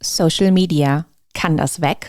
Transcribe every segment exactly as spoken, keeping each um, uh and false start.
Social Media, kann das weg?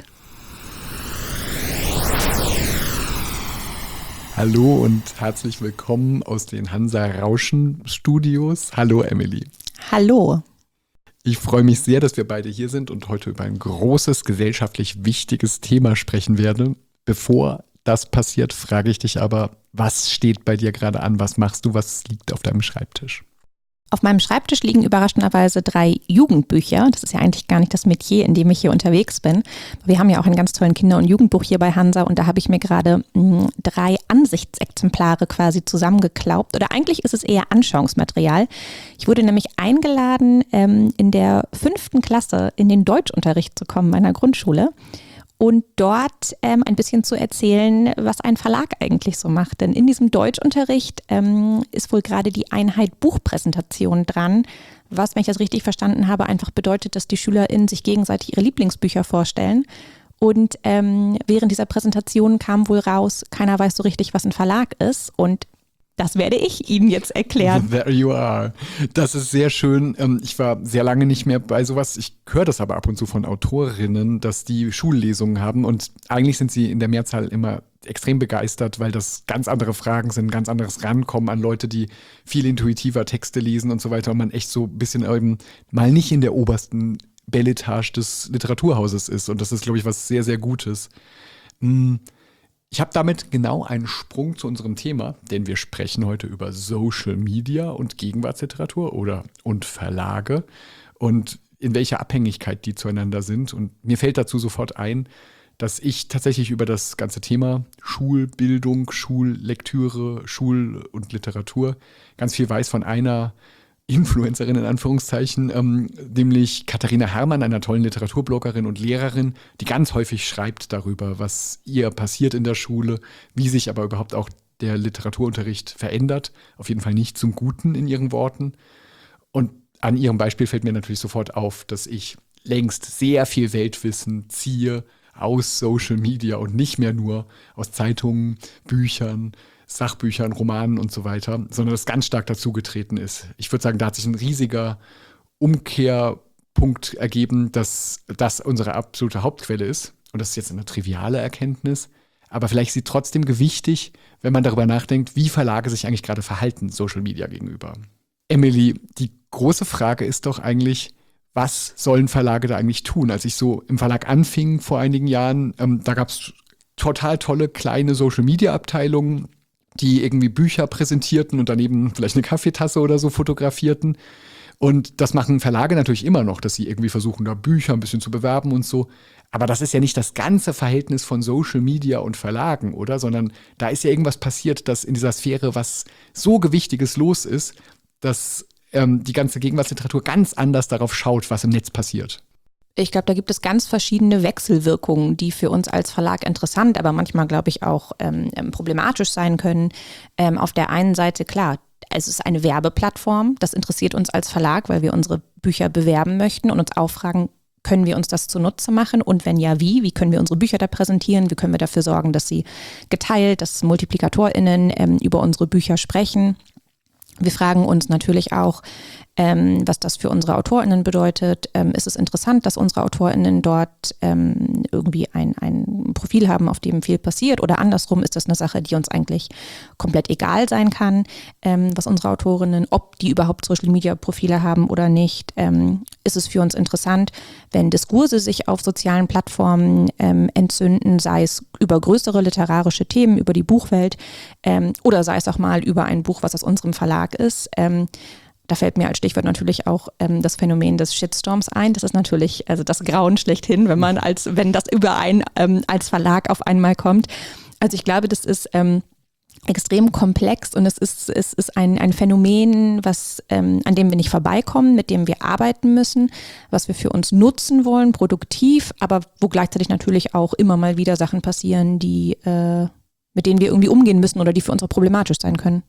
Hallo und herzlich willkommen aus den Hansa Rauschen Studios. Hallo Emily. Hallo. Ich freue mich sehr, dass wir beide hier sind und heute über ein großes, gesellschaftlich wichtiges Thema sprechen werden. Bevor das passiert, frage ich dich aber, was steht bei dir gerade an? Was machst du? Was liegt auf deinem Schreibtisch? Auf meinem Schreibtisch liegen überraschenderweise drei Jugendbücher. Das ist ja eigentlich gar nicht das Metier, in dem ich hier unterwegs bin. Wir haben ja auch einen ganz tollen Kinder- und Jugendbuch hier bei Hansa und da habe ich mir gerade mh, drei Ansichtsexemplare quasi zusammengeklaubt. Oder eigentlich ist es eher Anschauungsmaterial. Ich wurde nämlich eingeladen, ähm, in der fünften Klasse in den Deutschunterricht zu kommen meiner Grundschule. Und dort ähm, ein bisschen zu erzählen, was ein Verlag eigentlich so macht. Denn in diesem Deutschunterricht ähm, ist wohl gerade die Einheit Buchpräsentation dran, was, wenn ich das richtig verstanden habe, einfach bedeutet, dass die SchülerInnen sich gegenseitig ihre Lieblingsbücher vorstellen. Und ähm, während dieser Präsentation kam wohl raus, keiner weiß so richtig, was ein Verlag ist. Und das werde ich Ihnen jetzt erklären. There you are. Das ist sehr schön. Ich war sehr lange nicht mehr bei sowas. Ich höre das aber ab und zu von Autorinnen, dass die Schullesungen haben. Und eigentlich sind sie in der Mehrzahl immer extrem begeistert, weil das ganz andere Fragen sind, ganz anderes Rankommen an Leute, die viel intuitiver Texte lesen und so weiter. Und man echt so ein bisschen eben mal nicht in der obersten Belletage des Literaturhauses ist. Und das ist, glaube ich, was sehr, sehr Gutes. Hm. Ich habe damit genau einen Sprung zu unserem Thema, denn wir sprechen heute über Social Media und Gegenwartsliteratur oder und Verlage und in welcher Abhängigkeit die zueinander sind. Und mir fällt dazu sofort ein, dass ich tatsächlich über das ganze Thema Schulbildung, Schullektüre, Schul- und Literatur ganz viel weiß von einer Influencerin in Anführungszeichen, ähm, nämlich Katharina Herrmann, einer tollen Literaturbloggerin und Lehrerin, die ganz häufig schreibt darüber, was ihr passiert in der Schule, wie sich aber überhaupt auch der Literaturunterricht verändert. Auf jeden Fall nicht zum Guten in ihren Worten. Und an ihrem Beispiel fällt mir natürlich sofort auf, dass ich längst sehr viel Weltwissen ziehe aus Social Media und nicht mehr nur aus Zeitungen, Büchern, Sachbüchern, Romanen und so weiter, sondern das ganz stark dazugetreten ist. Ich würde sagen, da hat sich ein riesiger Umkehrpunkt ergeben, dass das unsere absolute Hauptquelle ist. Und das ist jetzt eine triviale Erkenntnis, aber vielleicht ist sie trotzdem gewichtig, wenn man darüber nachdenkt, wie Verlage sich eigentlich gerade verhalten Social Media gegenüber. Emily, die große Frage ist doch eigentlich, was sollen Verlage da eigentlich tun? Als ich so im Verlag anfing vor einigen Jahren, ähm, da gab es total tolle kleine Social-Media-Abteilungen, die irgendwie Bücher präsentierten und daneben vielleicht eine Kaffeetasse oder so fotografierten. Und das machen Verlage natürlich immer noch, dass sie irgendwie versuchen, da Bücher ein bisschen zu bewerben und so. Aber das ist ja nicht das ganze Verhältnis von Social Media und Verlagen, oder? Sondern da ist ja irgendwas passiert, dass in dieser Sphäre was so Gewichtiges los ist, dass ähm, die ganze Gegenwartsliteratur ganz anders darauf schaut, was im Netz passiert. Ich glaube, da gibt es ganz verschiedene Wechselwirkungen, die für uns als Verlag interessant, aber manchmal, glaube ich, auch ähm, problematisch sein können. Ähm, auf der einen Seite, klar, es ist eine Werbeplattform. Das interessiert uns als Verlag, weil wir unsere Bücher bewerben möchten und uns auch fragen, können wir uns das zunutze machen? Und wenn ja, wie? Wie können wir unsere Bücher da präsentieren? Wie können wir dafür sorgen, dass sie geteilt, dass MultiplikatorInnen ähm, über unsere Bücher sprechen? Wir fragen uns natürlich auch, ähm, was das für unsere AutorInnen bedeutet. Ähm, ist es interessant, dass unsere AutorInnen dort ähm, irgendwie ein, ein Profil haben, auf dem viel passiert? Oder andersrum, ist das eine Sache, die uns eigentlich komplett egal sein kann, ähm, was unsere AutorInnen, ob die überhaupt Social-Media-Profile haben oder nicht? Ähm, ist es für uns interessant, wenn Diskurse sich auf sozialen Plattformen ähm, entzünden, sei es über größere literarische Themen, über die Buchwelt ähm, oder sei es auch mal über ein Buch, was aus unserem Verlag ist. Ähm, Da fällt mir als Stichwort natürlich auch ähm, das Phänomen des Shitstorms ein. Das ist natürlich also das Grauen schlechthin, wenn man als wenn das überein ähm, als Verlag auf einmal kommt. Also ich glaube, das ist ähm, extrem komplex und es ist es ist ein ein Phänomen, was ähm, an dem wir nicht vorbeikommen, mit dem wir arbeiten müssen, was wir für uns nutzen wollen, produktiv, aber wo gleichzeitig natürlich auch immer mal wieder Sachen passieren, die äh, mit denen wir irgendwie umgehen müssen oder die für uns auch problematisch sein können.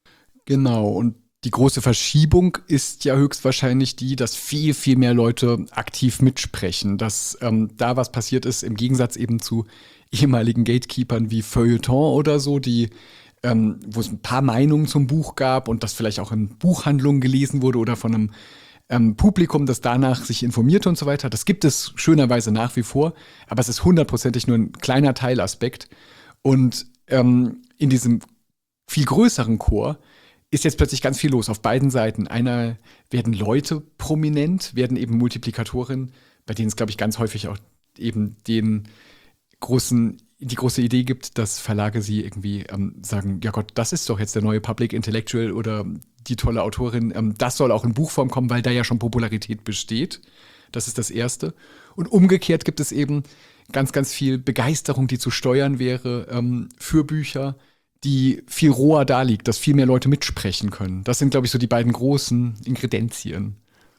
Genau, und die große Verschiebung ist ja höchstwahrscheinlich die, dass viel, viel mehr Leute aktiv mitsprechen, dass ähm, da was passiert ist, im Gegensatz eben zu ehemaligen Gatekeepern wie Feuilleton oder so, die ähm, wo es ein paar Meinungen zum Buch gab und das vielleicht auch in Buchhandlungen gelesen wurde oder von einem ähm, Publikum, das danach sich informierte und so weiter. Das gibt es schönerweise nach wie vor, aber es ist hundertprozentig nur ein kleiner Teilaspekt. Und ähm, in diesem viel größeren Chor ist jetzt plötzlich ganz viel los auf beiden Seiten. Einer werden Leute prominent, werden eben Multiplikatoren, bei denen es, glaube ich, ganz häufig auch eben den großen, die große Idee gibt, dass Verlage sie irgendwie ähm, sagen, ja Gott, das ist doch jetzt der neue Public Intellectual oder die tolle Autorin, ähm, das soll auch in Buchform kommen, weil da ja schon Popularität besteht. Das ist das Erste. Und umgekehrt gibt es eben ganz, ganz viel Begeisterung, die zu steuern wäre ähm, für Bücher, die viel roher da liegt, dass viel mehr Leute mitsprechen können. Das sind, glaube ich, so die beiden großen Ingredienzien.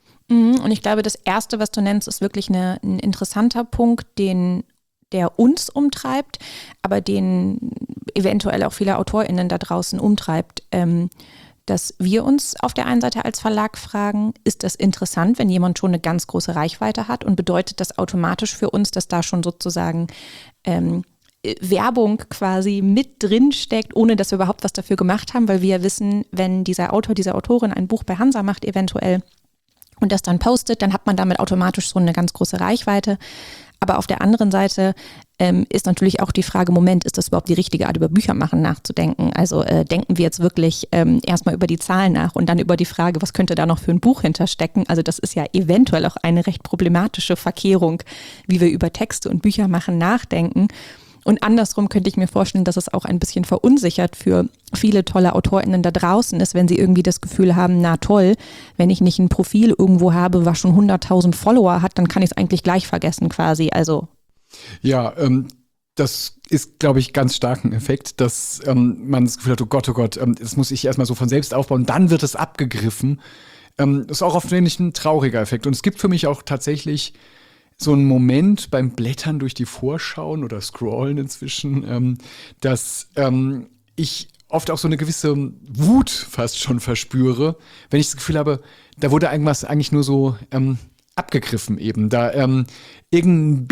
Und ich glaube, das Erste, was du nennst, ist wirklich eine, ein interessanter Punkt, den der uns umtreibt, aber den eventuell auch viele AutorInnen da draußen umtreibt, ähm, dass wir uns auf der einen Seite als Verlag fragen, ist das interessant, wenn jemand schon eine ganz große Reichweite hat, und bedeutet das automatisch für uns, dass da schon sozusagen ähm, Werbung quasi mit drin steckt, ohne dass wir überhaupt was dafür gemacht haben, weil wir ja wissen, wenn dieser Autor, diese Autorin ein Buch bei Hansa macht eventuell und das dann postet, dann hat man damit automatisch so eine ganz große Reichweite. Aber auf der anderen Seite ähm, ist natürlich auch die Frage, Moment, ist das überhaupt die richtige Art, über Bücher machen nachzudenken? Also äh, denken wir jetzt wirklich ähm, erstmal über die Zahlen nach und dann über die Frage, was könnte da noch für ein Buch hinterstecken? Also das ist ja eventuell auch eine recht problematische Verkehrung, wie wir über Texte und Bücher machen nachdenken. Und andersrum könnte ich mir vorstellen, dass es auch ein bisschen verunsichert für viele tolle AutorInnen da draußen ist, wenn sie irgendwie das Gefühl haben, na toll, wenn ich nicht ein Profil irgendwo habe, was schon hunderttausend Follower hat, dann kann ich es eigentlich gleich vergessen quasi. Also ja, ähm, das ist, glaube ich, ganz stark ein Effekt, dass ähm, man das Gefühl hat, oh Gott, oh Gott, ähm, das muss ich erstmal so von selbst aufbauen, dann wird es abgegriffen. Ähm, das ist auch oft wenig ein trauriger Effekt. Und es gibt für mich auch tatsächlich so ein Moment beim Blättern durch die Vorschauen oder Scrollen inzwischen, ähm, dass ähm, ich oft auch so eine gewisse Wut fast schon verspüre, wenn ich das Gefühl habe, da wurde irgendwas eigentlich nur so ähm, abgegriffen eben. Da ähm, irgendein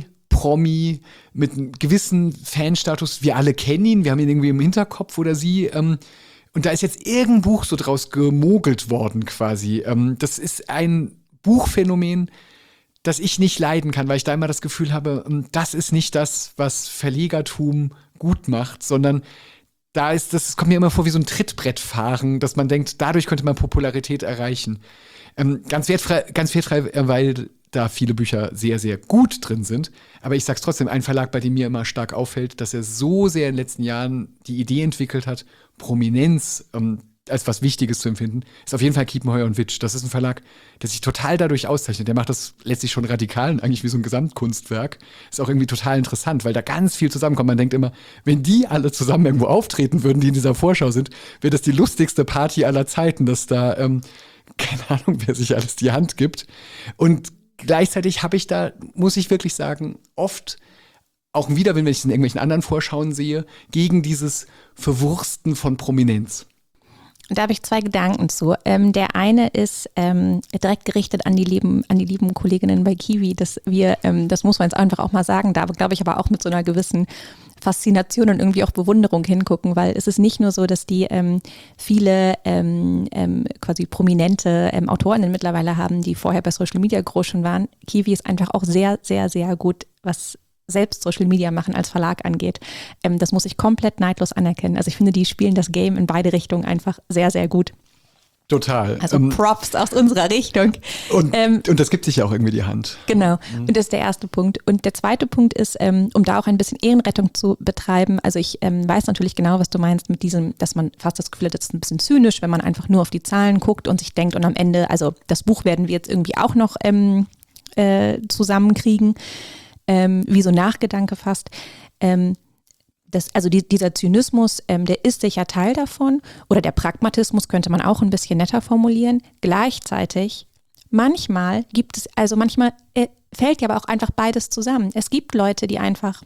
B-Promi mit einem gewissen Fanstatus, wir alle kennen ihn, wir haben ihn irgendwie im Hinterkopf oder sie, ähm, und da ist jetzt irgendein Buch so draus gemogelt worden quasi. Ähm, das ist ein Buchphänomen, das ich nicht leiden kann, weil ich da immer das Gefühl habe, das ist nicht das, was Verlegertum gut macht, sondern da ist das, es kommt mir immer vor wie so ein Trittbrettfahren, dass man denkt, dadurch könnte man Popularität erreichen. Ähm, ganz wertfrei, ganz wertfrei, weil da viele Bücher sehr, sehr gut drin sind. Aber ich sag's trotzdem, ein Verlag, bei dem mir immer stark auffällt, dass er so sehr in den letzten Jahren die Idee entwickelt hat, Prominenz ähm, als was Wichtiges zu empfinden, ist auf jeden Fall Kiepenheuer und Witsch. Das ist ein Verlag, der sich total dadurch auszeichnet. Der macht das letztlich schon radikal und eigentlich wie so ein Gesamtkunstwerk. Ist auch irgendwie total interessant, weil da ganz viel zusammenkommt. Man denkt immer, wenn die alle zusammen irgendwo auftreten würden, die in dieser Vorschau sind, wäre das die lustigste Party aller Zeiten, dass da, ähm, keine Ahnung, wer sich alles die Hand gibt. Und gleichzeitig habe ich da, muss ich wirklich sagen, oft auch wieder, wenn ich es in irgendwelchen anderen Vorschauen sehe, gegen dieses Verwursten von Prominenz. Da habe ich zwei Gedanken zu. Ähm, der eine ist ähm, direkt gerichtet an die lieben, an die lieben Kolleginnen bei Kiwi, dass wir, ähm, das muss man jetzt einfach auch mal sagen, da glaube ich aber auch mit so einer gewissen Faszination und irgendwie auch Bewunderung hingucken, weil es ist nicht nur so, dass die ähm, viele ähm, ähm, quasi prominente ähm, Autorinnen mittlerweile haben, die vorher bei Social Media groß schon waren. Kiwi ist einfach auch sehr, sehr, sehr gut, was selbst Social Media machen als Verlag angeht. Ähm, das muss ich komplett neidlos anerkennen. Also ich finde, die spielen das Game in beide Richtungen einfach sehr, sehr gut. Total. Also ähm, Props aus unserer Richtung. Und, ähm, und das gibt sich ja auch irgendwie die Hand. Genau. Mhm. Und das ist der erste Punkt. Und der zweite Punkt ist, ähm, um da auch ein bisschen Ehrenrettung zu betreiben. Also ich ähm, weiß natürlich genau, was du meinst mit diesem, dass man fast das Gefühl hat, das ist ein bisschen zynisch, wenn man einfach nur auf die Zahlen guckt und sich denkt, und am Ende, also das Buch werden wir jetzt irgendwie auch noch ähm, äh, zusammenkriegen. Ähm, wie so Nachgedanke fast. Ähm, das, also die, dieser Zynismus, ähm, der ist sicher Teil davon. Oder der Pragmatismus könnte man auch ein bisschen netter formulieren. Gleichzeitig, manchmal gibt es, also manchmal äh, fällt ja aber auch einfach beides zusammen. Es gibt Leute, die einfach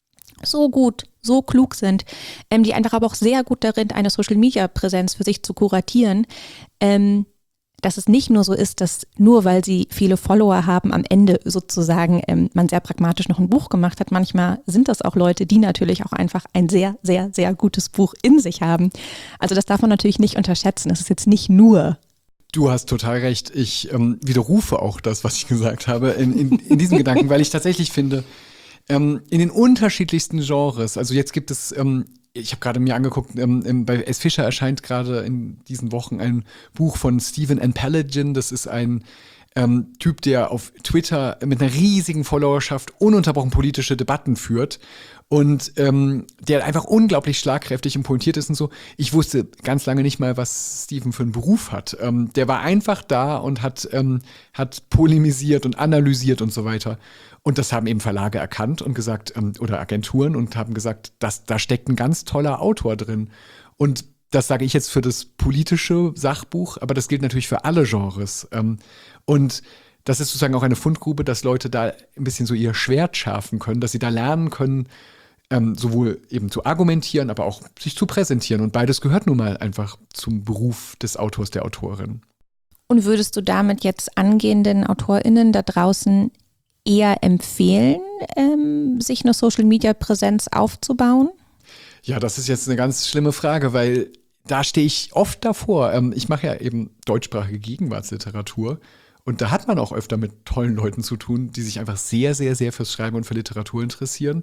so gut, so klug sind, ähm, die einfach aber auch sehr gut darin, eine Social-Media-Präsenz für sich zu kuratieren, ähm, dass es nicht nur so ist, dass nur weil sie viele Follower haben, am Ende sozusagen ähm, man sehr pragmatisch noch ein Buch gemacht hat. Manchmal sind das auch Leute, die natürlich auch einfach ein sehr, sehr, sehr gutes Buch in sich haben. Also das darf man natürlich nicht unterschätzen. Es ist jetzt nicht nur Du hast total recht. Ich ähm, widerrufe auch das, was ich gesagt habe, in, in, in diesem Gedanken, weil ich tatsächlich finde, ähm, in den unterschiedlichsten Genres, also jetzt gibt es, ähm, ich habe gerade mir angeguckt, ähm, bei S. Fischer erscheint gerade in diesen Wochen ein Buch von Stephen N. Pelagian. Das ist ein ähm, Typ, der auf Twitter mit einer riesigen Followerschaft ununterbrochen politische Debatten führt. Und ähm, der einfach unglaublich schlagkräftig und pointiert ist und so. Ich wusste ganz lange nicht mal, was Steven für einen Beruf hat. Ähm, der war einfach da und hat, ähm, hat polemisiert und analysiert und so weiter. Und das haben eben Verlage erkannt und gesagt, ähm, oder Agenturen und haben gesagt, dass, da steckt ein ganz toller Autor drin. Und das sage ich jetzt für das politische Sachbuch, aber das gilt natürlich für alle Genres. Ähm, und das ist sozusagen auch eine Fundgrube, dass Leute da ein bisschen so ihr Schwert schärfen können, dass sie da lernen können, Ähm, sowohl eben zu argumentieren, aber auch sich zu präsentieren. Und beides gehört nun mal einfach zum Beruf des Autors, der Autorin. Und würdest du damit jetzt angehenden AutorInnen da draußen eher empfehlen, ähm, sich eine Social-Media-Präsenz aufzubauen? Ja, das ist jetzt eine ganz schlimme Frage, weil da stehe ich oft davor. Ähm, ich mache ja eben deutschsprachige Gegenwartsliteratur. Und da hat man auch öfter mit tollen Leuten zu tun, die sich einfach sehr, sehr, sehr fürs Schreiben und für Literatur interessieren.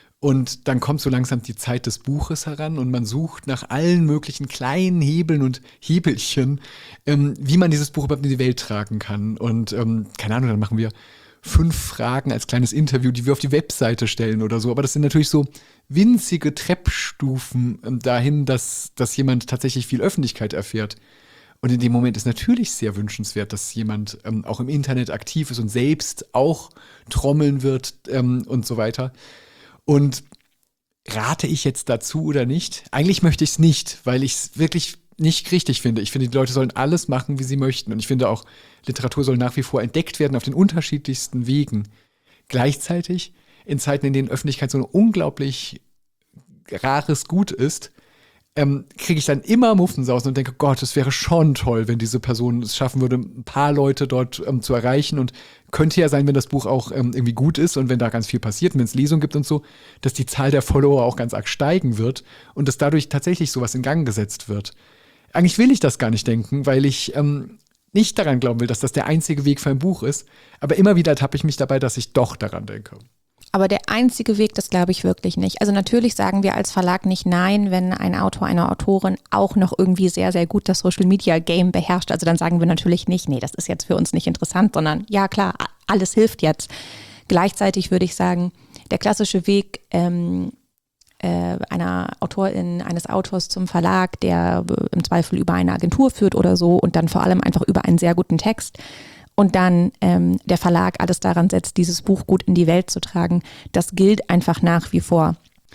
Und dann kommt so langsam die Zeit des Buches heran und man sucht nach allen möglichen kleinen Hebeln und Hebelchen, ähm, wie man dieses Buch überhaupt in die Welt tragen kann. Und ähm, keine Ahnung, dann machen wir fünf Fragen als kleines Interview, die wir auf die Webseite stellen oder so. Aber das sind natürlich so winzige Treppstufen ähm, dahin, dass, dass jemand tatsächlich viel Öffentlichkeit erfährt. Und in dem Moment ist natürlich sehr wünschenswert, dass jemand ähm, auch im Internet aktiv ist und selbst auch trommeln wird ähm, und so weiter. Und rate ich jetzt dazu oder nicht? Eigentlich möchte ich es nicht, weil ich es wirklich nicht richtig finde. Ich finde, die Leute sollen alles machen, wie sie möchten. Und ich finde auch, Literatur soll nach wie vor entdeckt werden auf den unterschiedlichsten Wegen. Gleichzeitig, in Zeiten, in denen Öffentlichkeit so ein unglaublich rares Gut ist, ähm, kriege ich dann immer Muffensausen und denke, Gott, es wäre schon toll, wenn diese Person es schaffen würde, ein paar Leute dort ähm, zu erreichen. Und könnte ja sein, wenn das Buch auch ähm, irgendwie gut ist und wenn da ganz viel passiert, wenn es Lesungen gibt und so, dass die Zahl der Follower auch ganz arg steigen wird und dass dadurch tatsächlich sowas in Gang gesetzt wird. Eigentlich will ich das gar nicht denken, weil ich ähm, nicht daran glauben will, dass das der einzige Weg für ein Buch ist. Aber immer wieder ertappe ich mich dabei, dass ich doch daran denke. Aber der einzige Weg, das glaube ich wirklich nicht. Also natürlich sagen wir als Verlag nicht nein, wenn ein Autor, eine Autorin auch noch irgendwie sehr, sehr gut das Social-Media-Game beherrscht. Also dann sagen wir natürlich nicht, nee, das ist jetzt für uns nicht interessant, sondern ja klar, alles hilft jetzt. Gleichzeitig würde ich sagen, der klassische Weg ähm, äh, einer Autorin, eines Autors zum Verlag, der im Zweifel über eine Agentur führt oder so und dann vor allem einfach über einen sehr guten Text, und dann ähm, der Verlag alles daran setzt, dieses Buch gut in die Welt zu tragen, das gilt einfach nach wie vor.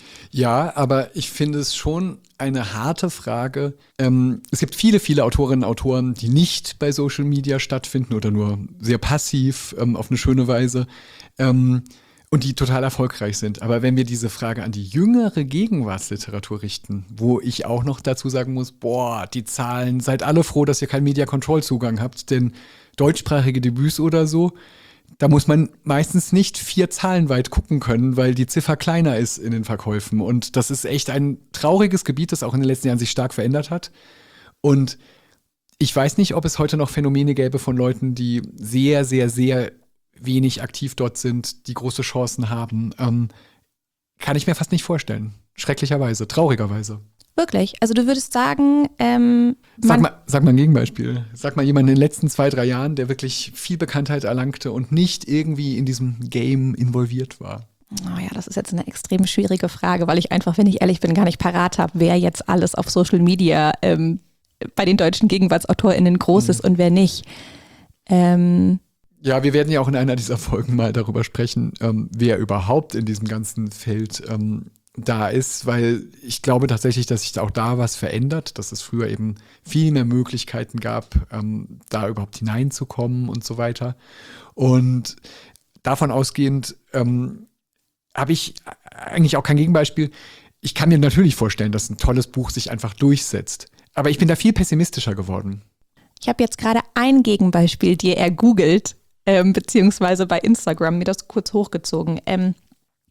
Ja, aber ich finde es schon eine harte Frage. Ähm, es gibt viele, viele Autorinnen und Autoren, die nicht bei Social Media stattfinden oder nur sehr passiv ähm, auf eine schöne Weise ähm, und die total erfolgreich sind. Aber wenn wir diese Frage an die jüngere Gegenwartsliteratur richten, wo ich auch noch dazu sagen muss, boah, die Zahlen, seid alle froh, dass ihr keinen Media-Control-Zugang habt, denn deutschsprachige Debüts oder so, da muss man meistens nicht vier Zahlen weit gucken können, weil die Ziffer kleiner ist in den Verkäufen. Und das ist echt ein trauriges Gebiet, das auch in den letzten Jahren sich stark verändert hat. Und ich weiß nicht, ob es heute noch Phänomene gäbe von Leuten, die sehr, sehr, sehr wenig aktiv dort sind, die große Chancen haben. Ähm, kann ich mir fast nicht vorstellen. Schrecklicherweise, traurigerweise. Wirklich? Also du würdest sagen, ähm, Sag mal, sag mal ein Gegenbeispiel. Sag mal jemanden in den letzten zwei, drei Jahren, der wirklich viel Bekanntheit erlangte und nicht irgendwie in diesem Game involviert war. Oh ja, das ist jetzt eine extrem schwierige Frage, weil ich einfach, wenn ich ehrlich bin, gar nicht parat habe, wer jetzt alles auf Social Media ähm, bei den deutschen GegenwartsautorInnen groß mhm. ist und wer nicht. Ähm, ja, wir werden ja auch in einer dieser Folgen mal darüber sprechen, ähm, wer überhaupt in diesem ganzen Feld ähm, da ist, weil ich glaube tatsächlich, dass sich auch da was verändert, dass es früher eben viel mehr Möglichkeiten gab, ähm, da überhaupt hineinzukommen und so weiter. Und davon ausgehend ähm, habe ich eigentlich auch kein Gegenbeispiel. Ich kann mir natürlich vorstellen, dass ein tolles Buch sich einfach durchsetzt. Aber ich bin da viel pessimistischer geworden. Ich habe jetzt gerade ein Gegenbeispiel dir ergoogelt, ähm, beziehungsweise bei Instagram mir das kurz hochgezogen. Ähm,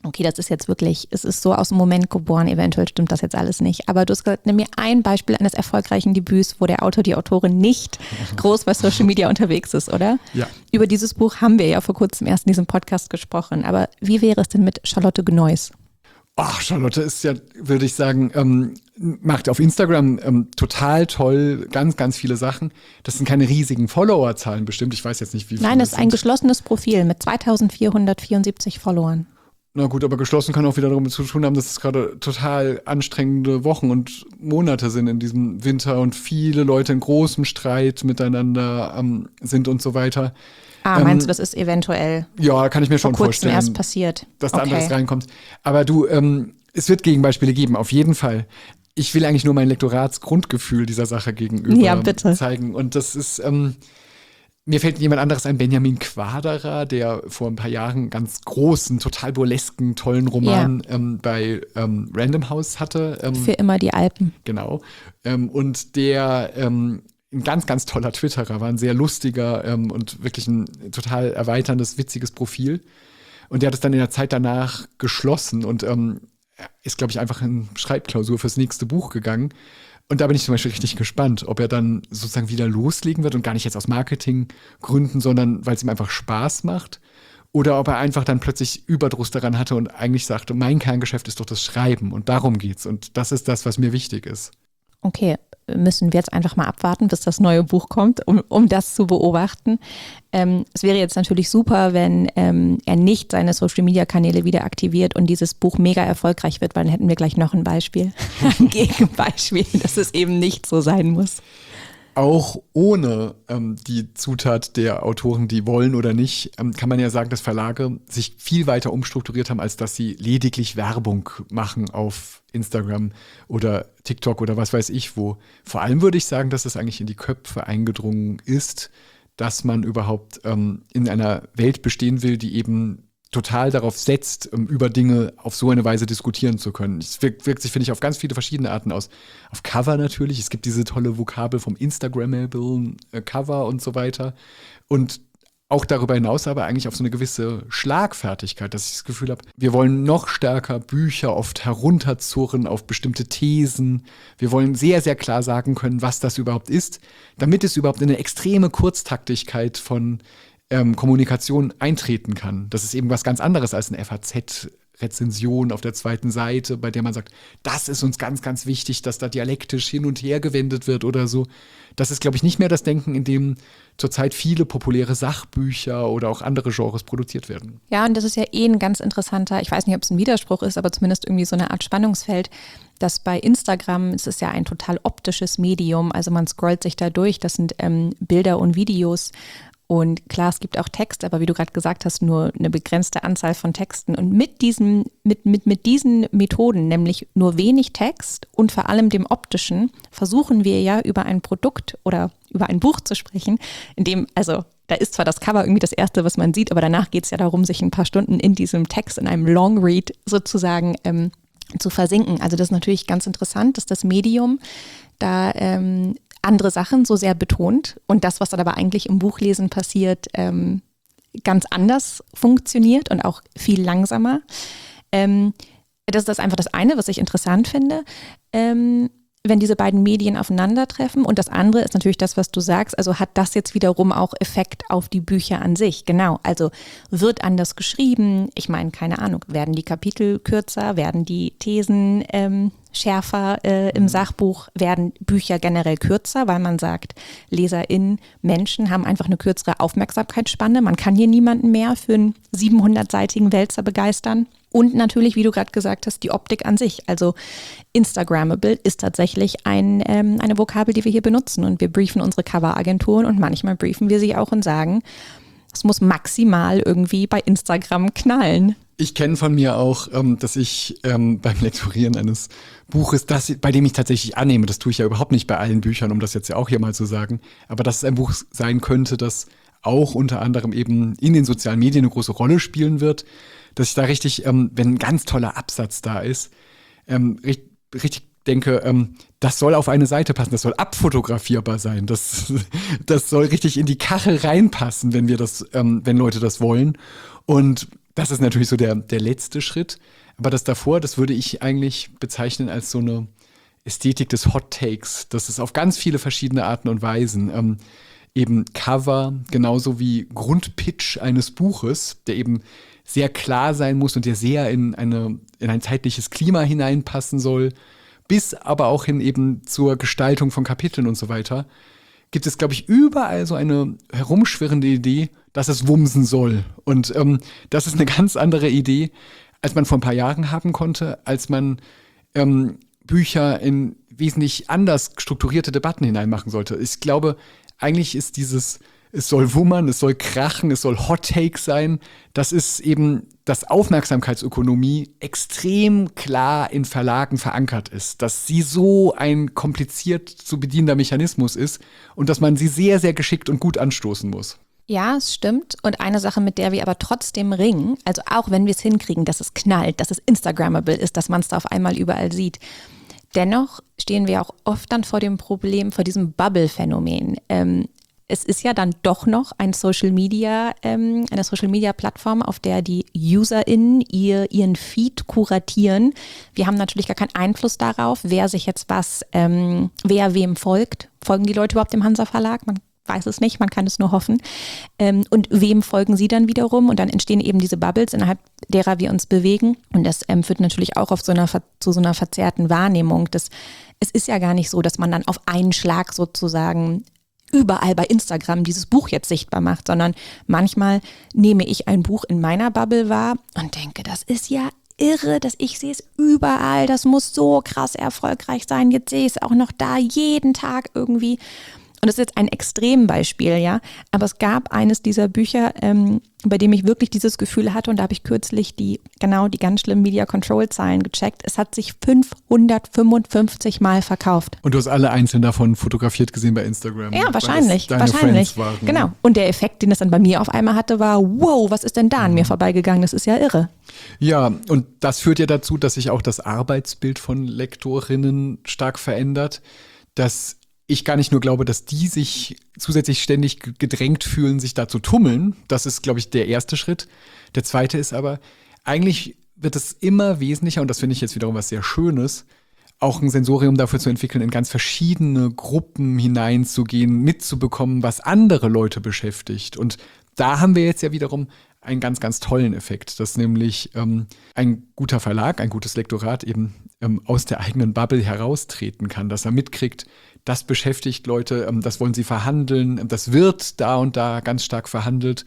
Okay, das ist jetzt wirklich, es ist so aus dem Moment geboren, eventuell stimmt das jetzt alles nicht. Aber du hast gesagt, nimm mir ein Beispiel eines erfolgreichen Debüts, wo der Autor, die Autorin nicht groß bei Social Media unterwegs ist, oder? Ja. Über dieses Buch haben wir ja vor kurzem erst in diesem Podcast gesprochen. Aber wie wäre es denn mit Charlotte Gneuss? Ach, Charlotte ist ja, würde ich sagen, ähm, macht auf Instagram ähm, total toll, ganz, ganz viele Sachen. Das sind keine riesigen Followerzahlen bestimmt. Ich weiß jetzt nicht, wie viele. Nein, das ist ein geschlossenes Profil mit zweitausendvierhundertvierundsiebzig Followern. Na gut, aber geschlossen kann auch wieder damit zu tun haben, dass es gerade total anstrengende Wochen und Monate sind in diesem Winter und viele Leute in großem Streit miteinander ähm, sind und so weiter. Ah, meinst ähm, du, das ist eventuell ja, kann ich mir schon vor kurzem vorstellen, erst passiert, dass da okay. anderes reinkommt. Aber du, ähm, es wird Gegenbeispiele geben, auf jeden Fall. Ich will eigentlich nur mein Lektoratsgrundgefühl dieser Sache gegenüber ja, bitte. zeigen. Und das ist, ähm, mir fällt jemand anderes ein, Benjamin Quaderer, der vor ein paar Jahren einen ganz großen, total burlesken, tollen Roman ja. ähm, bei ähm, Random House hatte. Ähm, Für immer die Alpen. Genau. Ähm, und der ähm, ein ganz, ganz toller Twitterer war, ein sehr lustiger ähm, und wirklich ein total erweiterndes, witziges Profil. Und der hat es dann in der Zeit danach geschlossen und ähm, ist, glaube ich, einfach in Schreibklausur fürs nächste Buch gegangen. Und da bin ich zum Beispiel richtig gespannt, ob er dann sozusagen wieder loslegen wird und gar nicht jetzt aus Marketinggründen, sondern weil es ihm einfach Spaß macht. Oder ob er einfach dann plötzlich Überdruss daran hatte und eigentlich sagte, mein Kerngeschäft ist doch das Schreiben und darum geht's. Und das ist das, was mir wichtig ist. Okay, müssen wir jetzt einfach mal abwarten, bis das neue Buch kommt, um, um das zu beobachten. Ähm, es wäre jetzt natürlich super, wenn ähm, er nicht seine Social-Media-Kanäle wieder aktiviert und dieses Buch mega erfolgreich wird, weil dann hätten wir gleich noch ein Beispiel, ein Gegenbeispiel, dass es eben nicht so sein muss. Auch ohne ähm, die Zutat der Autoren, die wollen oder nicht, ähm, kann man ja sagen, dass Verlage sich viel weiter umstrukturiert haben, als dass sie lediglich Werbung machen auf Instagram oder TikTok oder was weiß ich wo. Vor allem würde ich sagen, dass es eigentlich in die Köpfe eingedrungen ist, dass man überhaupt ähm, in einer Welt bestehen will, die eben total darauf setzt, um über Dinge auf so eine Weise diskutieren zu können. Es wirkt, wirkt sich, finde ich, auf ganz viele verschiedene Arten aus. Auf Cover natürlich. Es gibt diese tolle Vokabel vom Instagrammable äh, Cover und so weiter. Und auch darüber hinaus aber eigentlich auf so eine gewisse Schlagfertigkeit, dass ich das Gefühl habe, wir wollen noch stärker Bücher oft herunterzurren auf bestimmte Thesen. Wir wollen sehr, sehr klar sagen können, was das überhaupt ist, damit es überhaupt in eine extreme Kurztaktigkeit von ähm, Kommunikation eintreten kann. Das ist eben was ganz anderes als eine F A Z-Rezension auf der zweiten Seite, bei der man sagt, das ist uns ganz, ganz wichtig, dass da dialektisch hin und her gewendet wird oder so. Das ist, glaube ich, nicht mehr das Denken, in dem zurzeit viele populäre Sachbücher oder auch andere Genres produziert werden. Ja, und das ist ja eh ein ganz interessanter, ich weiß nicht, ob es ein Widerspruch ist, aber zumindest irgendwie so eine Art Spannungsfeld, dass bei Instagram, es ist ja ein total optisches Medium, also man scrollt sich da durch, das sind ähm, Bilder und Videos. Und klar, es gibt auch Text, aber wie du gerade gesagt hast, nur eine begrenzte Anzahl von Texten. Und mit diesen, mit, mit, mit diesen Methoden, nämlich nur wenig Text und vor allem dem Optischen, versuchen wir ja über ein Produkt oder über ein Buch zu sprechen, in dem, also da ist zwar das Cover irgendwie das Erste, was man sieht, aber danach geht es ja darum, sich ein paar Stunden in diesem Text, in einem Long Read sozusagen ähm, zu versinken. Also das ist natürlich ganz interessant, dass das Medium da ähm, andere Sachen so sehr betont und das, was dann aber eigentlich im Buchlesen passiert, ähm, ganz anders funktioniert und auch viel langsamer. Ähm, das ist das einfach das eine, was ich interessant finde, ähm, wenn diese beiden Medien aufeinandertreffen. Und das andere ist natürlich das, was du sagst, also hat das jetzt wiederum auch Effekt auf die Bücher an sich. Genau, also wird anders geschrieben, ich meine, keine Ahnung, werden die Kapitel kürzer, werden die Thesen ähm, schärfer äh, im Sachbuch, werden Bücher generell kürzer, weil man sagt, LeserInnen, Menschen haben einfach eine kürzere Aufmerksamkeitsspanne. Man kann hier niemanden mehr für einen siebenhundertseitigen Wälzer begeistern. Und natürlich, wie du gerade gesagt hast, die Optik an sich. Also Instagrammable ist tatsächlich ein, ähm, eine Vokabel, die wir hier benutzen. Und wir briefen unsere Coveragenturen und manchmal briefen wir sie auch und sagen, es muss maximal irgendwie bei Instagram knallen. Ich kenne von mir auch, ähm, dass ich ähm, beim Lektorieren eines Buches, das, bei dem ich tatsächlich annehme, das tue ich ja überhaupt nicht bei allen Büchern, um das jetzt ja auch hier mal zu sagen, aber dass es ein Buch sein könnte, das auch unter anderem eben in den sozialen Medien eine große Rolle spielen wird, dass ich da richtig, ähm, wenn ein ganz toller Absatz da ist, ähm, richtig, richtig denke, ähm, das soll auf eine Seite passen, das soll abfotografierbar sein, das, das soll richtig in die Kachel reinpassen, wenn wir das, ähm, wenn Leute das wollen. Und Das ist natürlich so der, der letzte Schritt. Aber das davor, das würde ich eigentlich bezeichnen als so eine Ästhetik des Hot Takes. Das ist auf ganz viele verschiedene Arten und Weisen. Ähm, eben Cover, genauso wie Grundpitch eines Buches, der eben sehr klar sein muss und der sehr in, eine, in ein zeitliches Klima hineinpassen soll, bis aber auch hin eben zur Gestaltung von Kapiteln und so weiter, gibt es, glaube ich, überall so eine herumschwirrende Idee, dass es wumsen soll. Und ähm, das ist eine ganz andere Idee, als man vor ein paar Jahren haben konnte, als man ähm, Bücher in wesentlich anders strukturierte Debatten hineinmachen sollte. Ich glaube, eigentlich ist dieses, es soll wummern, es soll krachen, es soll Hot Take sein, das ist eben, dass Aufmerksamkeitsökonomie extrem klar in Verlagen verankert ist, dass sie so ein kompliziert zu bedienender Mechanismus ist und dass man sie sehr, sehr geschickt und gut anstoßen muss. Ja, es stimmt. Und eine Sache, mit der wir aber trotzdem ringen, also auch wenn wir es hinkriegen, dass es knallt, dass es Instagrammable ist, dass man es da auf einmal überall sieht, dennoch stehen wir auch oft dann vor dem Problem, vor diesem Bubble-Phänomen. Ähm, es ist ja dann doch noch ein Social Media, ähm, eine Social Media Plattform, auf der die UserInnen ihr, ihren Feed kuratieren. Wir haben natürlich gar keinen Einfluss darauf, wer sich jetzt was, ähm, wer wem folgt. Folgen die Leute überhaupt dem Hansa Verlag? Man weiß es nicht, man kann es nur hoffen. Ähm, und wem folgen sie dann wiederum? Und dann entstehen eben diese Bubbles, innerhalb derer wir uns bewegen. Und das ähm, führt natürlich auch auf so einer, zu so einer verzerrten Wahrnehmung. Das, es ist ja gar nicht so, dass man dann auf einen Schlag sozusagen überall bei Instagram dieses Buch jetzt sichtbar macht, sondern manchmal nehme ich ein Buch in meiner Bubble wahr und denke, das ist ja irre, dass ich sehe es überall, das muss so krass erfolgreich sein, jetzt sehe ich es auch noch da jeden Tag irgendwie. Und das ist jetzt ein Extrembeispiel, ja, aber es gab eines dieser Bücher, ähm, bei dem ich wirklich dieses Gefühl hatte, und da habe ich kürzlich die, genau die ganz schlimmen Media-Control-Zahlen gecheckt. Es hat sich fünfhundertfünfundfünfzig Mal verkauft. Und du hast alle einzeln davon fotografiert gesehen bei Instagram. Ja, wahrscheinlich, wahrscheinlich. Waren, genau. Und der Effekt, den es dann bei mir auf einmal hatte, war, wow, was ist denn da an mhm. mir vorbeigegangen? Das ist ja irre. Ja, und das führt ja dazu, dass sich auch das Arbeitsbild von Lektorinnen stark verändert, dass ich gar nicht nur glaube, dass die sich zusätzlich ständig gedrängt fühlen, sich da zu tummeln. Das ist, glaube ich, der erste Schritt. Der zweite ist aber, eigentlich wird es immer wesentlicher, und das finde ich jetzt wiederum was sehr Schönes, auch ein Sensorium dafür zu entwickeln, in ganz verschiedene Gruppen hineinzugehen, mitzubekommen, was andere Leute beschäftigt. Und da haben wir jetzt ja wiederum einen ganz, ganz tollen Effekt, dass nämlich ähm, ein guter Verlag, ein gutes Lektorat eben ähm, aus der eigenen Bubble heraustreten kann, dass er mitkriegt, das beschäftigt Leute, ähm, das wollen sie verhandeln, das wird da und da ganz stark verhandelt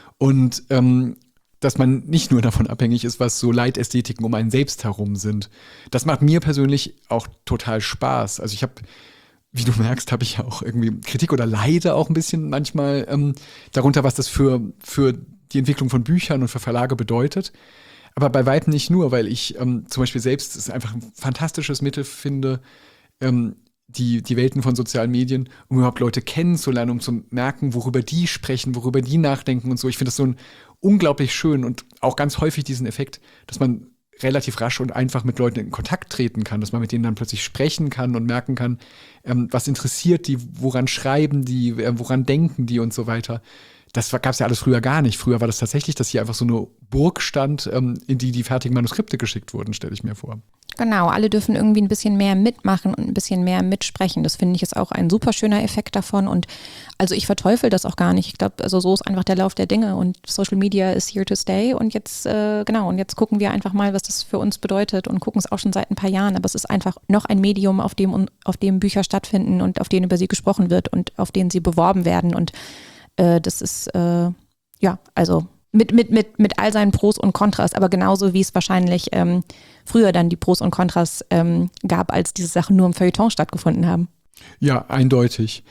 und ähm, dass man nicht nur davon abhängig ist, was so Leitästhetiken um einen selbst herum sind. Das macht mir persönlich auch total Spaß. Also ich habe, wie du merkst, habe ich ja auch irgendwie Kritik oder leide auch ein bisschen manchmal ähm, darunter, was das für, für die Entwicklung von Büchern und für Verlage bedeutet. Aber bei weitem nicht nur, weil ich ähm, zum Beispiel selbst es einfach ein fantastisches Mittel finde, ähm, die, die Welten von sozialen Medien, um überhaupt Leute kennenzulernen, um zu merken, worüber die sprechen, worüber die nachdenken und so. Ich finde das so ein unglaublich schön und auch ganz häufig diesen Effekt, dass man relativ rasch und einfach mit Leuten in Kontakt treten kann, dass man mit denen dann plötzlich sprechen kann und merken kann, ähm, was interessiert die, woran schreiben die, äh, woran denken die und so weiter. Das gab es ja alles früher gar nicht. Früher war das tatsächlich, dass hier einfach so eine Burg stand, ähm, in die die fertigen Manuskripte geschickt wurden, stelle ich mir vor. Genau, alle dürfen irgendwie ein bisschen mehr mitmachen und ein bisschen mehr mitsprechen. Das finde ich ist auch ein super schöner Effekt davon. Und also ich verteufel das auch gar nicht. Ich glaube, also so ist einfach der Lauf der Dinge und Social Media is here to stay. Und jetzt, äh, genau, und jetzt gucken wir einfach mal, was das für uns bedeutet und gucken es auch schon seit ein paar Jahren. Aber es ist einfach noch ein Medium, auf dem, auf dem Bücher stattfinden und auf denen über sie gesprochen wird und auf denen sie beworben werden. Und äh, das ist, äh, ja, also Mit, mit, mit, mit all seinen Pros und Kontras, aber genauso wie es wahrscheinlich ähm, früher dann die Pros und Kontras ähm, gab, als diese Sachen nur im Feuilleton stattgefunden haben. Ja, eindeutig.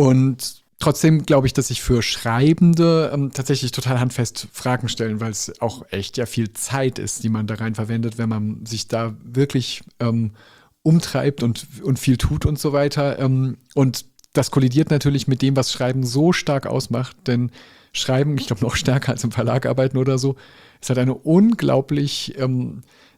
Und trotzdem glaube ich, dass sich für Schreibende ähm, tatsächlich total handfest Fragen stellen, weil es auch echt ja viel Zeit ist, die man da rein verwendet, wenn man sich da wirklich ähm, umtreibt und, und viel tut und so weiter. Ähm, und das kollidiert natürlich mit dem, was Schreiben so stark ausmacht, denn Schreiben, ich glaube noch stärker als im Verlag arbeiten oder so, es hat eine unglaublich ähm,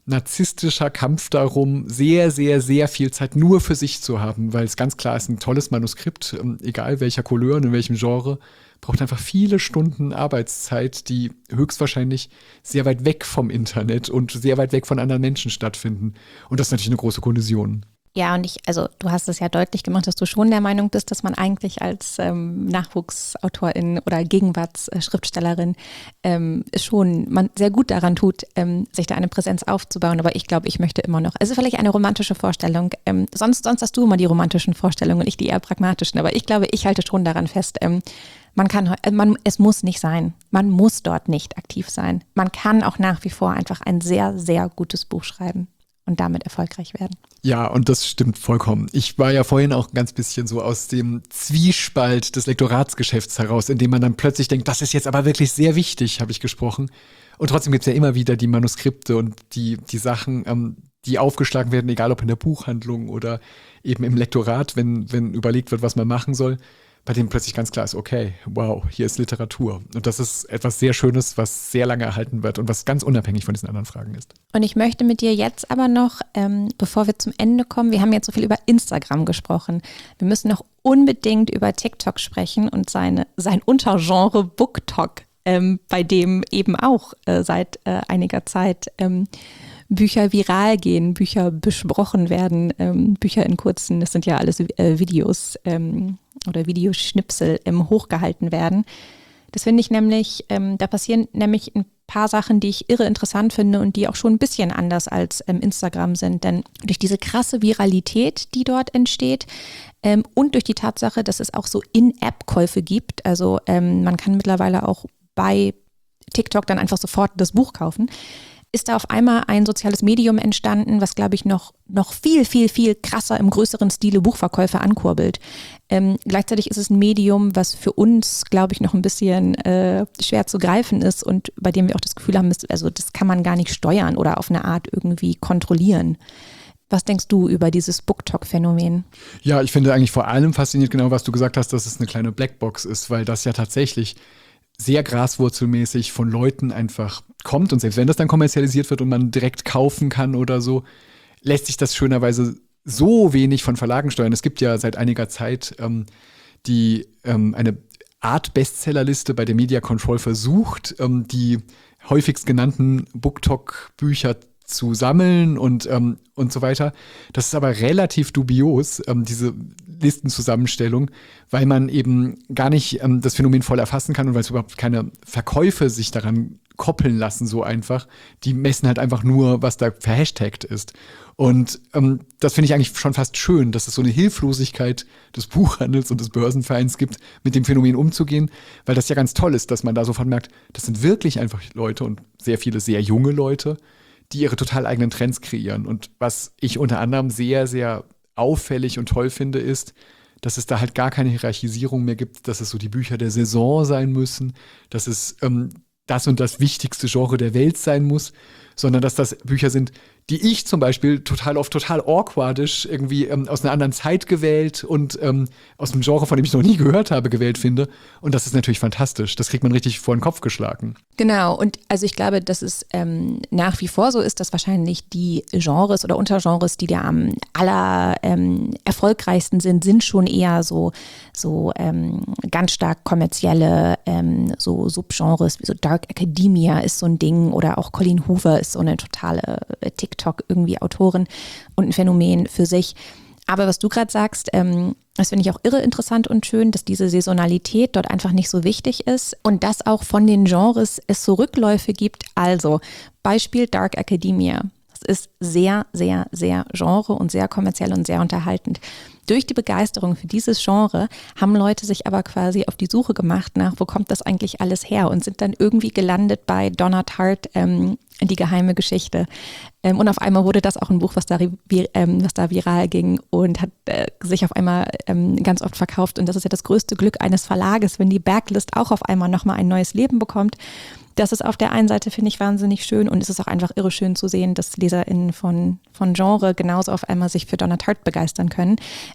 narzisstischer Kampf darum, sehr, sehr, sehr viel Zeit nur für sich zu haben, weil es ganz klar ist, ein tolles Manuskript, egal welcher Couleur und in welchem Genre, braucht einfach viele Stunden Arbeitszeit, die höchstwahrscheinlich sehr weit weg vom Internet und sehr weit weg von anderen Menschen stattfinden. Und das ist natürlich eine große Kollision. Ja, und ich, also du hast es ja deutlich gemacht, dass du schon der Meinung bist, dass man eigentlich als ähm, Nachwuchsautorin oder Gegenwartsschriftstellerin ähm, schon man sehr gut daran tut, ähm, sich da eine Präsenz aufzubauen. Aber ich glaube, ich möchte immer noch, also vielleicht eine romantische Vorstellung. Ähm, sonst, sonst hast du immer die romantischen Vorstellungen und ich die eher pragmatischen. Aber ich glaube, ich halte schon daran fest, ähm, man kann, man, es muss nicht sein. Man muss dort nicht aktiv sein. Man kann auch nach wie vor einfach ein sehr, sehr gutes Buch schreiben und damit erfolgreich werden. Ja, und das stimmt vollkommen. Ich war ja vorhin auch ein ganz bisschen so aus dem Zwiespalt des Lektoratsgeschäfts heraus, in dem man dann plötzlich denkt, das ist jetzt aber wirklich sehr wichtig, habe ich gesprochen. Und trotzdem gibt es ja immer wieder die Manuskripte und die, die Sachen, ähm, die aufgeschlagen werden, egal ob in der Buchhandlung oder eben im Lektorat, wenn, wenn überlegt wird, was man machen soll, bei dem plötzlich ganz klar ist, okay, wow, hier ist Literatur. Und das ist etwas sehr Schönes, was sehr lange erhalten wird und was ganz unabhängig von diesen anderen Fragen ist. Und ich möchte mit dir jetzt aber noch, ähm, bevor wir zum Ende kommen, wir haben jetzt so viel über Instagram gesprochen, wir müssen noch unbedingt über TikTok sprechen und seine, sein Untergenre BookTok, ähm, bei dem eben auch äh, seit äh, einiger Zeit ähm, Bücher viral gehen, Bücher besprochen werden, ähm, Bücher in kurzen, das sind ja alles äh, Videos ähm, oder Videoschnipsel ähm, hochgehalten werden. Das finde ich nämlich, ähm, da passieren nämlich ein paar Sachen, die ich irre interessant finde und die auch schon ein bisschen anders als ähm, Instagram sind. Denn durch diese krasse Viralität, die dort entsteht ähm, und durch die Tatsache, dass es auch so In-App-Käufe gibt, also ähm, man kann mittlerweile auch bei TikTok dann einfach sofort das Buch kaufen, ist da auf einmal ein soziales Medium entstanden, was, glaube ich, noch, noch viel, viel, viel krasser im größeren Stile Buchverkäufe ankurbelt. Ähm, gleichzeitig ist es ein Medium, was für uns, glaube ich, noch ein bisschen äh, schwer zu greifen ist und bei dem wir auch das Gefühl haben, also das kann man gar nicht steuern oder auf eine Art irgendwie kontrollieren. Was denkst du über dieses BookTok-Phänomen? Ja, ich finde eigentlich vor allem fasziniert genau, was du gesagt hast, dass es eine kleine Blackbox ist, weil das ja tatsächlich sehr graswurzelmäßig von Leuten einfach kommt. Und selbst wenn das dann kommerzialisiert wird und man direkt kaufen kann oder so, lässt sich das schönerweise so wenig von Verlagen steuern. Es gibt ja seit einiger Zeit ähm, die ähm, eine Art Bestsellerliste bei der Media Control versucht, ähm, die häufigst genannten BookTok-Bücher zu sammeln und, ähm, und so weiter. Das ist aber relativ dubios, ähm, diese Listenzusammenstellung, weil man eben gar nicht ähm, das Phänomen voll erfassen kann und weil es überhaupt keine Verkäufe sich daran koppeln lassen, so einfach. Die messen halt einfach nur, was da verhashtagt ist. Und ähm, das finde ich eigentlich schon fast schön, dass es so eine Hilflosigkeit des Buchhandels und des Börsenvereins gibt, mit dem Phänomen umzugehen, weil das ja ganz toll ist, dass man da sofort merkt, das sind wirklich einfach Leute und sehr viele sehr junge Leute, die ihre total eigenen Trends kreieren. Und was ich unter anderem sehr, sehr auffällig und toll finde, ist, dass es da halt gar keine Hierarchisierung mehr gibt, dass es so die Bücher der Saison sein müssen, dass es ähm, das und das wichtigste Genre der Welt sein muss, sondern dass das Bücher sind, die ich zum Beispiel total oft total awkwardisch irgendwie ähm, aus einer anderen Zeit gewählt und ähm, aus einem Genre, von dem ich noch nie gehört habe, gewählt finde. Und das ist natürlich fantastisch. Das kriegt man richtig vor den Kopf geschlagen. Genau. Und also ich glaube, dass es ähm, nach wie vor so ist, dass wahrscheinlich die Genres oder Untergenres, die da am aller ähm, erfolgreichsten sind, sind schon eher so, so ähm, ganz stark kommerzielle ähm, so Subgenres, wie so Dark Academia ist so ein Ding oder auch Colleen Hoover ist so eine totale äh, TikTok irgendwie Autorin und ein Phänomen für sich. Aber was du gerade sagst, ähm, das finde ich auch irre interessant und schön, dass diese Saisonalität dort einfach nicht so wichtig ist und dass auch von den Genres es so Rückläufe gibt. Also Beispiel Dark Academia. Das ist sehr, sehr, sehr Genre und sehr kommerziell und sehr unterhaltend. Durch die Begeisterung für dieses Genre haben Leute sich aber quasi auf die Suche gemacht nach, wo kommt das eigentlich alles her und sind dann irgendwie gelandet bei Donna Tartt, ähm, die geheime Geschichte. Ähm, und auf einmal wurde das auch ein Buch, was da, ähm, was da viral ging und hat äh, sich auf einmal ähm, ganz oft verkauft. Und das ist ja das größte Glück eines Verlages, wenn die Backlist auch auf einmal nochmal ein neues Leben bekommt. Das ist auf der einen Seite, finde ich, wahnsinnig schön und es ist auch einfach irre schön zu sehen, dass LeserInnen von, von Genre genauso auf einmal sich für Donna Tartt begeistern können.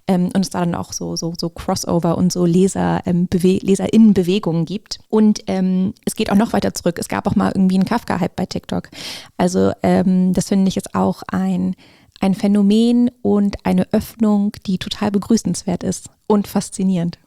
ähm, und es da dann auch so, so, so Crossover und so Leser, ähm, Bewe- LeserInnen-Bewegungen gibt. Und ähm, es geht auch noch weiter zurück. Es gab auch mal irgendwie einen Kafka-Hype bei TikTok. Also ähm, das finde ich jetzt auch ein, ein Phänomen und eine Öffnung, die total begrüßenswert ist und faszinierend.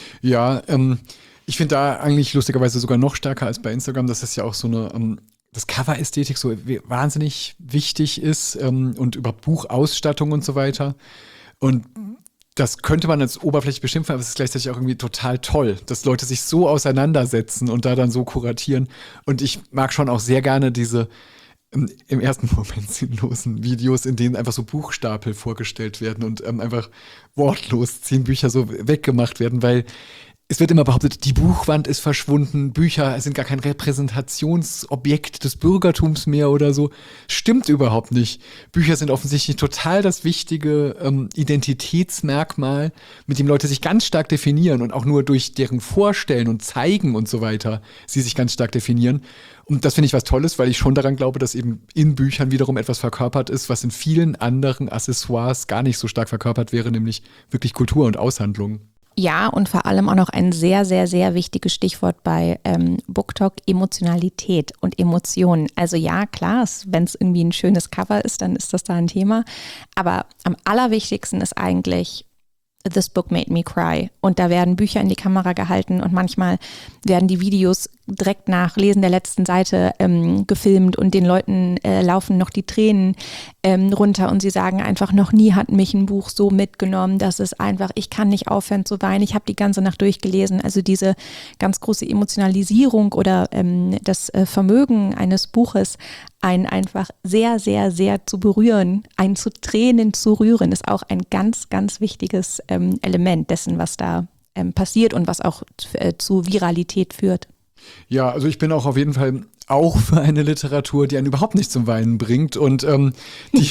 Ja, ähm, ich finde da eigentlich lustigerweise sogar noch stärker als bei Instagram, dass das ja auch so eine, ähm, das Cover-Ästhetik so wahnsinnig wichtig ist ähm, und überhaupt Buchausstattung und so weiter. Und das könnte man als Oberfläche beschimpfen, aber es ist gleichzeitig auch irgendwie total toll, dass Leute sich so auseinandersetzen und da dann so kuratieren. Und ich mag schon auch sehr gerne diese im, im ersten Moment sinnlosen Videos, in denen einfach so Buchstapel vorgestellt werden und ähm, einfach wortlos zehn Bücher so weggemacht werden, weil es wird immer behauptet, die Buchwand ist verschwunden, Bücher sind gar kein Repräsentationsobjekt des Bürgertums mehr oder so. Stimmt überhaupt nicht. Bücher sind offensichtlich total das wichtige ähm, Identitätsmerkmal, mit dem Leute sich ganz stark definieren und auch nur durch deren Vorstellen und Zeigen und so weiter sie sich ganz stark definieren. Und das finde ich was Tolles, weil ich schon daran glaube, dass eben in Büchern wiederum etwas verkörpert ist, was in vielen anderen Accessoires gar nicht so stark verkörpert wäre, nämlich wirklich Kultur und Aushandlung. Ja, und vor allem auch noch ein sehr, sehr, sehr wichtiges Stichwort bei ähm, BookTok, Emotionalität und Emotionen. Also ja, klar, wenn es irgendwie ein schönes Cover ist, dann ist das da ein Thema. Aber am allerwichtigsten ist eigentlich This Book Made Me Cry. Und da werden Bücher in die Kamera gehalten und manchmal werden die Videos direkt nach Lesen der letzten Seite ähm, gefilmt und den Leuten äh, laufen noch die Tränen ähm, runter und sie sagen einfach, noch nie hat mich ein Buch so mitgenommen, dass es einfach, ich kann nicht aufhören zu weinen, ich habe die ganze Nacht durchgelesen. Also diese ganz große Emotionalisierung oder ähm, das äh, Vermögen eines Buches, einen einfach sehr, sehr, sehr zu berühren, einen zu Tränen zu rühren, ist auch ein ganz, ganz wichtiges ähm, Element dessen, was da ähm, passiert und was auch äh, zu Viralität führt. Ja, also ich bin auch auf jeden Fall auch für eine Literatur, die einen überhaupt nicht zum Weinen bringt. Und ähm, die,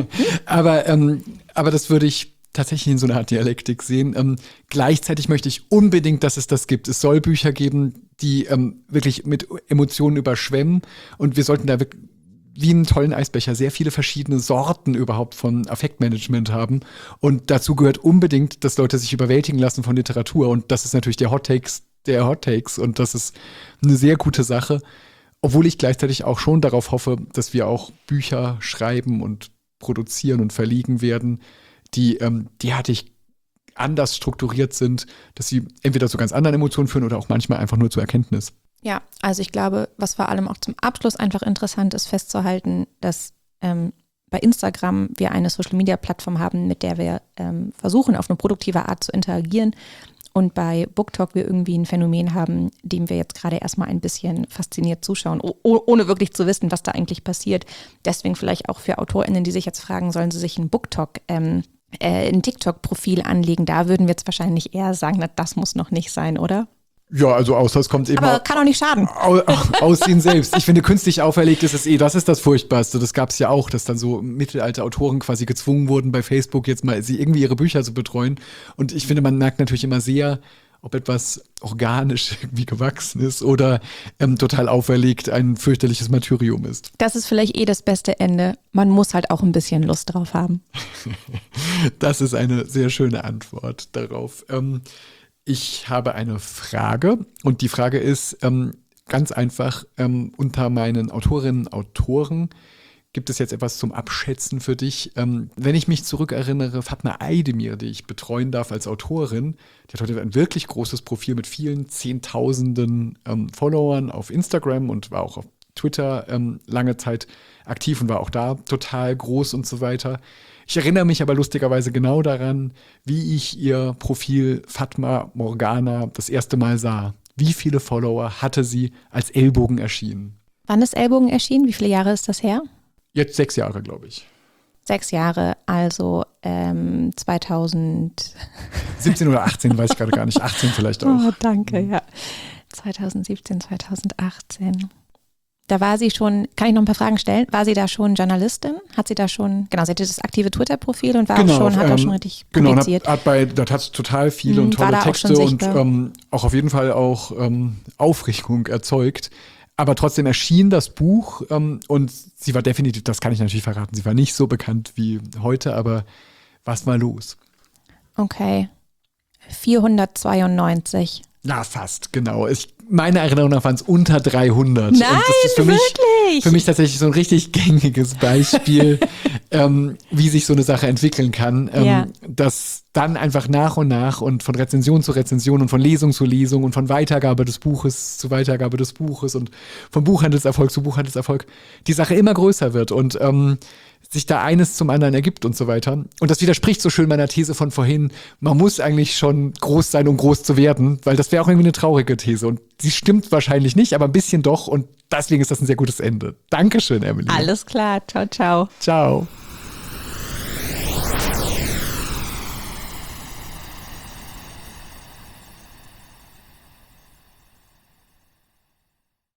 aber, ähm, aber das würde ich tatsächlich in so einer Art Dialektik sehen. Ähm, gleichzeitig möchte ich unbedingt, dass es das gibt. Es soll Bücher geben, die ähm, wirklich mit Emotionen überschwemmen. Und wir sollten da wirklich wie einen tollen Eisbecher sehr viele verschiedene Sorten überhaupt von Affektmanagement haben. Und dazu gehört unbedingt, dass Leute sich überwältigen lassen von Literatur. Und das ist natürlich der Hot Takes der Hot Takes und das ist eine sehr gute Sache, obwohl ich gleichzeitig auch schon darauf hoffe, dass wir auch Bücher schreiben und produzieren und verlegen werden, die ähm, derartig anders strukturiert sind, dass sie entweder zu ganz anderen Emotionen führen oder auch manchmal einfach nur zur Erkenntnis. Ja, also ich glaube, was vor allem auch zum Abschluss einfach interessant ist, festzuhalten, dass ähm, bei Instagram wir eine Social-Media-Plattform haben, mit der wir ähm, versuchen, auf eine produktive Art zu interagieren. Und bei BookTok wir irgendwie ein Phänomen haben, dem wir jetzt gerade erstmal ein bisschen fasziniert zuschauen, oh, ohne wirklich zu wissen, was da eigentlich passiert. Deswegen vielleicht auch für AutorInnen, die sich jetzt fragen, sollen sie sich ein BookTok, ähm, äh, ein TikTok-Profil anlegen? Da würden wir jetzt wahrscheinlich eher sagen, na, das muss noch nicht sein, oder? Ja, also außer es kommt eben Aber kann auch nicht schaden. Aus, aus ihnen selbst. Ich finde, künstlich auferlegt ist es eh, das ist das Furchtbarste. Das gab es ja auch, dass dann so mittelalte Autoren quasi gezwungen wurden, bei Facebook jetzt mal sie irgendwie ihre Bücher zu betreuen. Und ich finde, man merkt natürlich immer sehr, ob etwas organisch irgendwie gewachsen ist oder ähm, total auferlegt ein fürchterliches Martyrium ist. Das ist vielleicht eh das beste Ende. Man muss halt auch ein bisschen Lust drauf haben. Das ist eine sehr schöne Antwort darauf. Ähm, Ich habe eine Frage und die Frage ist ähm, ganz einfach, ähm, unter meinen Autorinnen und Autoren gibt es jetzt etwas zum Abschätzen für dich. Ähm, wenn ich mich zurückerinnere, Fatma Aydemir, die ich betreuen darf als Autorin, die hat heute ein wirklich großes Profil mit vielen Zehntausenden ähm, Followern auf Instagram und war auch auf Twitter ähm, lange Zeit aktiv und war auch da total groß und so weiter. Ich erinnere mich aber lustigerweise genau daran, wie ich ihr Profil Fatma Morgana das erste Mal sah. Wie viele Follower hatte sie, als Ellbogen erschien? Wann ist Ellbogen erschienen? Wie viele Jahre ist das her? Jetzt sechs Jahre, glaube ich. Sechs Jahre, also ähm, zweitausend siebzehn oder achtzehn, weiß ich gerade gar nicht. achtzehn vielleicht auch. Oh, danke, ja. zweitausendsiebzehn, zweitausendachtzehn. Da war sie schon, kann ich noch ein paar Fragen stellen? War sie da schon Journalistin? Hat sie da schon, genau, sie hatte das aktive Twitter-Profil und war genau, auch schon, hat ähm, auch schon richtig genau, publiziert. Genau, hat, hat bei, das hat total viele Mhm, und tolle war da auch Texte schon und sichtbar. ähm, auch auf jeden Fall auch ähm, Aufregung erzeugt. Aber trotzdem erschien das Buch ähm, und sie war definitiv, das kann ich natürlich verraten, sie war nicht so bekannt wie heute, aber was war los? Okay. vierhundertzweiundneunzig. Na, fast, genau. Ich, meiner Erinnerung nach waren es unter dreihundert. Nein, und das ist für wirklich? Mich, für mich tatsächlich so ein richtig gängiges Beispiel, ähm, wie sich so eine Sache entwickeln kann. Ähm, Ja. Dass dann einfach nach und nach und von Rezension zu Rezension und von Lesung zu Lesung und von Weitergabe des Buches zu Weitergabe des Buches und von Buchhandelserfolg zu Buchhandelserfolg die Sache immer größer wird und ähm, sich da eines zum anderen ergibt und so weiter. Und das widerspricht so schön meiner These von vorhin, man muss eigentlich schon groß sein, um groß zu werden, weil das wäre auch irgendwie eine traurige These. Und sie stimmt wahrscheinlich nicht, aber ein bisschen doch. Und deswegen ist das ein sehr gutes Ende. Dankeschön, Emily. Alles klar. Ciao, ciao. Ciao.